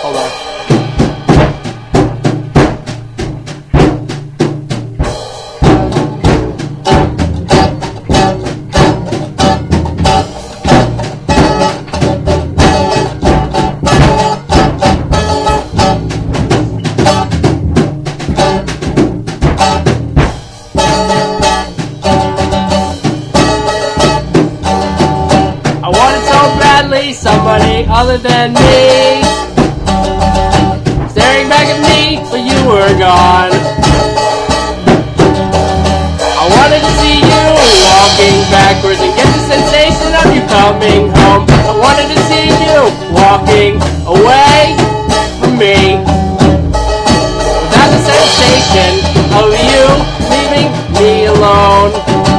Hold on. Somebody other than me, staring back at me, but you were gone. I wanted to see you walking backwards and get the sensation of you coming home. I wanted to see you walking away from me without the sensation of you leaving me alone.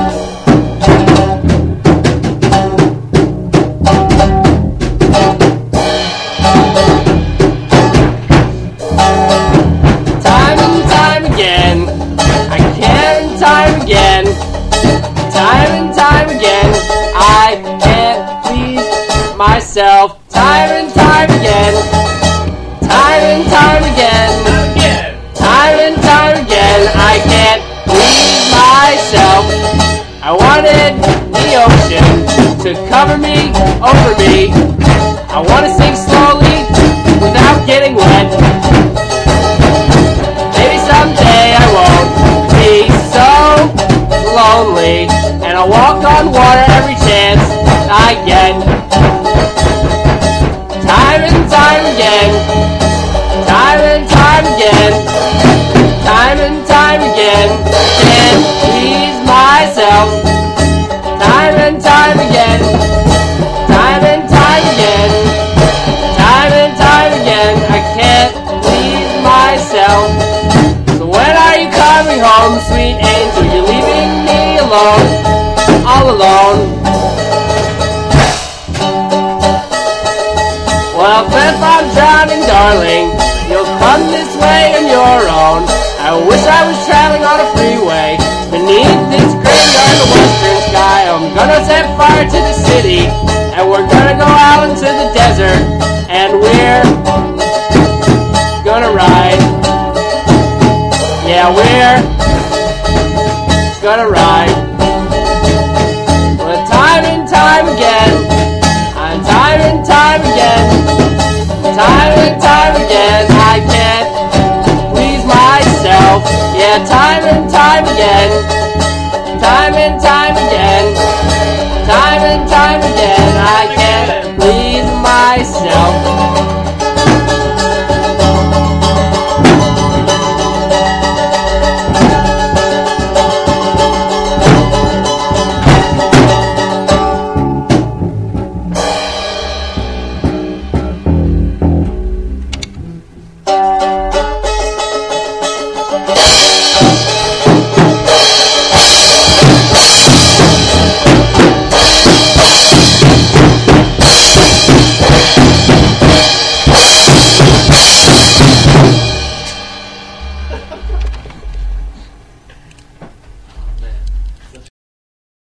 Myself, time and time again, time and time again, time and time again, I can't please myself. I wanted the ocean to cover me, over me. I want to sing slowly without getting wet. Maybe someday I won't be so lonely, and I'll walk on water every chance I get. Time and time again, time and time again, time and time again, can't please myself. Time and time again, time and time again, time and time again, I can't please myself. So when are you coming home, sweet angel? You're leaving me alone, all alone. Well, if I'm drowning, darling, you'll come this way on your own. I wish I was traveling on a freeway beneath this graveyard of western sky. I'm gonna set fire to the city, and we're gonna go out into the desert, and we're gonna ride. Yeah, we're gonna ride.